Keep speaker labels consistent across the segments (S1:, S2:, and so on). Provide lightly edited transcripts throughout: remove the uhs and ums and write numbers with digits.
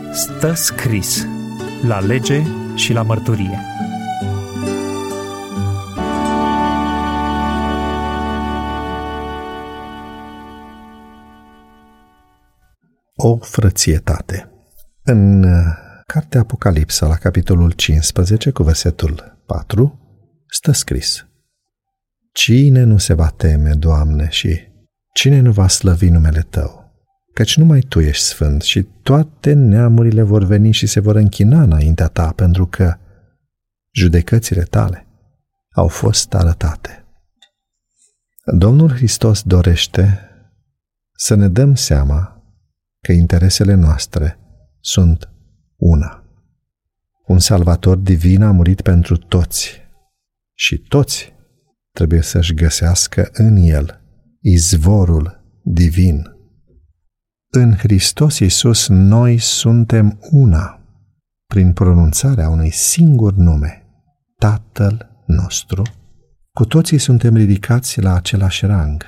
S1: Stă scris la lege și la mărturie.
S2: O frățietate. În cartea Apocalipsa, la capitolul 15, cu versetul 4, stă scris: Cine nu se va teme, Doamne, și cine nu va slăvi numele Tău? Căci numai Tu ești sfânt și toate neamurile vor veni și se vor închina înaintea Ta, pentru că judecățile Tale au fost arătate. Domnul Hristos dorește să ne dăm seama că interesele noastre sunt una. Un salvator divin a murit pentru toți și toți trebuie să-și găsească în El izvorul divin. În Hristos Iisus noi suntem una prin pronunțarea unui singur nume, Tatăl nostru. Cu toții suntem ridicați la același rang.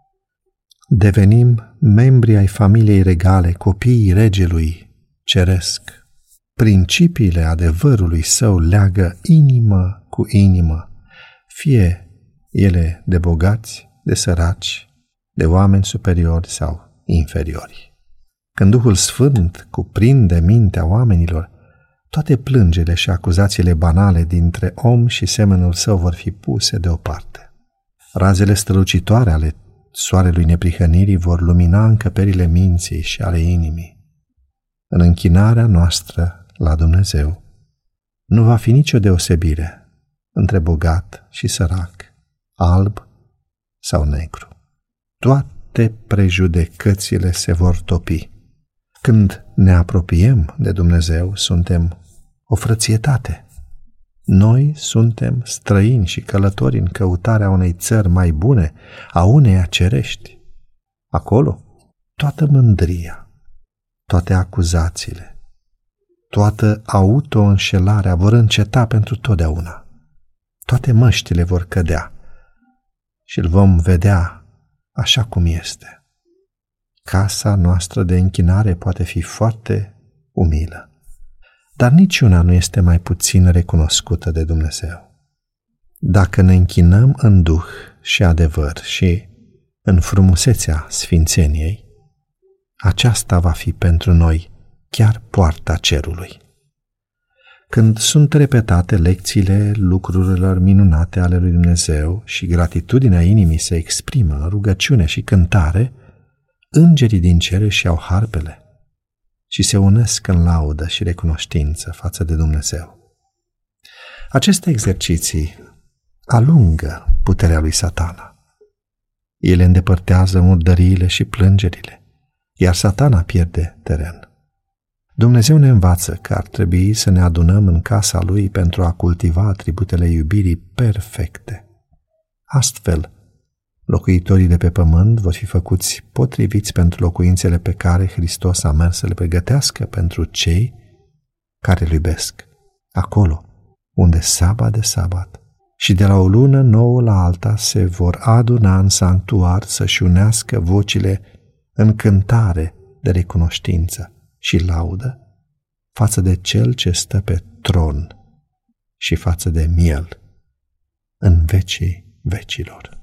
S2: Devenim membri ai familiei regale, copiii Regelui Ceresc. Principiile adevărului Său leagă inimă cu inimă, fie ele de bogați, de săraci, de oameni superiori sau inferiori. Când Duhul Sfânt cuprinde mintea oamenilor, toate plângerile și acuzațiile banale dintre om și semenul său vor fi puse deoparte. Razele strălucitoare ale soarelui neprihănirii vor lumina încăperile minții și ale inimii. În închinarea noastră la Dumnezeu nu va fi nicio deosebire între bogat și sărac, alb sau negru. Toate prejudecățile se vor topi. Când ne apropiem de Dumnezeu, suntem o frățietate. Noi suntem străini și călători în căutarea unei țări mai bune, a uneia cerești. Acolo, toată mândria, toate acuzațiile, toată auto-înșelarea vor înceta pentru totdeauna. Toate măștile vor cădea și îl vom vedea așa cum este. Casa noastră de închinare poate fi foarte umilă, dar niciuna nu este mai puțin recunoscută de Dumnezeu. Dacă ne închinăm în duh și adevăr și în frumusețea sfințeniei, aceasta va fi pentru noi chiar poarta cerului. Când sunt repetate lecțiile lucrurilor minunate ale lui Dumnezeu și gratitudinea inimii se exprimă în rugăciune și cântare, îngerii din cer își iau harpele și se unesc în laudă și recunoștință față de Dumnezeu. Aceste exerciții alungă puterea lui Satana. Ele îndepărtează murdăriile și plângerile, iar Satana pierde teren. Dumnezeu ne învață că ar trebui să ne adunăm în casa Lui pentru a cultiva atributele iubirii perfecte. Astfel, locuitorii de pe pământ vor fi făcuți potriviți pentru locuințele pe care Hristos a mers să le pregătească pentru cei care îl iubesc, acolo unde sabat de sabat și de la o lună nouă la alta se vor aduna în sanctuar să-și unească vocile în cântare de recunoștință și laudă față de Cel ce stă pe tron și față de Miel în vecii vecilor.